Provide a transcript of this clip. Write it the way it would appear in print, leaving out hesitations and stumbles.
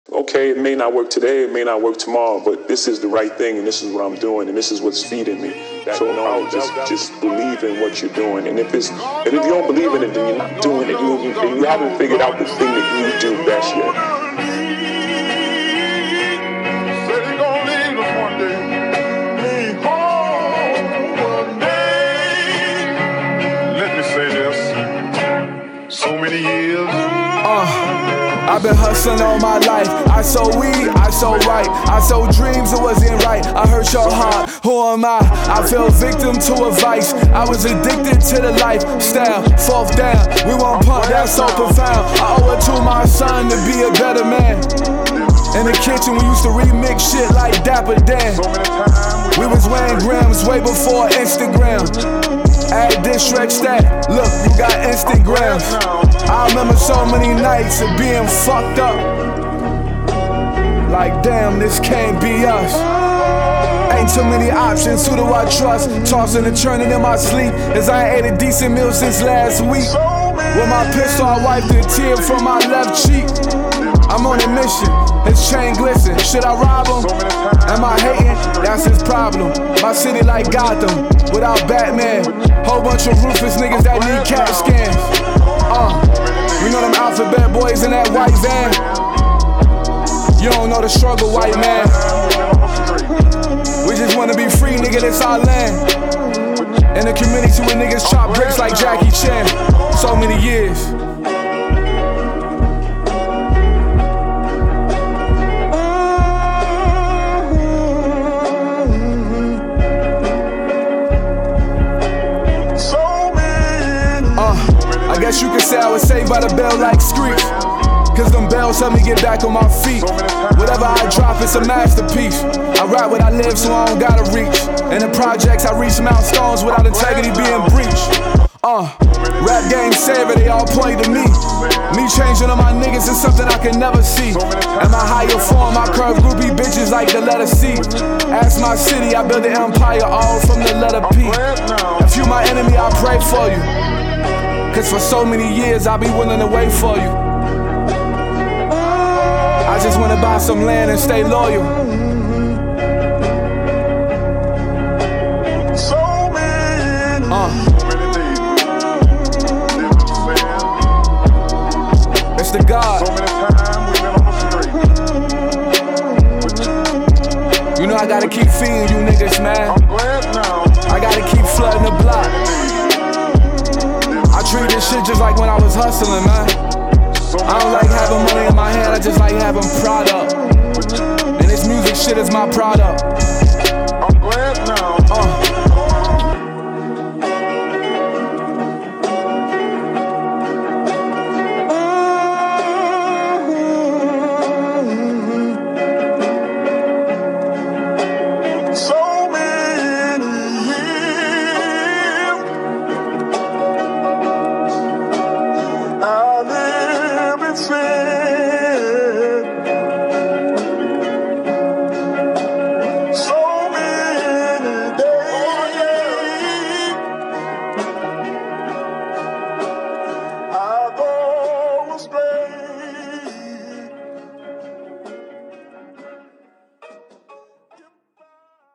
okay, it may not work today, it may not work tomorrow, but this is the right thing, and this is what I'm doing, and this is what's feeding me. So no, just believe in what you're doing. And if you don't believe in it, then you're not doing it. You haven't figured out the thing that you do best yet. So many years. I've been hustling all my life. I sold weed, I sold right. I sold dreams, it wasn't right. I hurt your heart, who am I? I fell victim to a vice. I was addicted to the lifestyle. Fourth down, we won't pump, that's so profound. I owe it to my son to be a better man. In the kitchen, we used to remix shit like Dapper Dan. We was weighing grams way before Instagram. Add this, stretch that, look, you got Instagrams. I remember so many nights of being fucked up. Like damn, this can't be us. Ain't too many options, who do I trust? Tossing and turning in my sleep, as I ain't ate a decent meal since last week. With my pistol, I wiped a tear from my left cheek. I'm on a mission, his chain glisten. Should I rob him? Am I hating? That's his problem. My city like Gotham, without Batman. Whole bunch of ruthless niggas that need CAT scans. You know them alphabet boys in that white van. You don't know the struggle, white man. We just wanna be free, nigga, this our land. In the community where niggas chop bricks like Jackie Chan. So many years. I guess you could say I was saved by the bell like Screech. Cause them bells help me get back on my feet. Whatever I drop, it's a masterpiece. I rap what I live, so I don't gotta reach. In the projects, I reach milestones without integrity being breached. Rap game saver, they all point to me. Me changing on my niggas is something I can never see. In my higher form, I curve groupie bitches like the letter C. Ask my city, I build an empire all from the letter P. If you my enemy, I pray for you. Cause for so many years, I'll be willing to wait for you. I just wanna buy some land and stay loyal. It's the God. You know I gotta keep feeding you niggas, man. I gotta keep flooding the block. I treat this shit just like when I was hustling, man. I don't like having money in my hand, I just like having product. And this music shit is my product.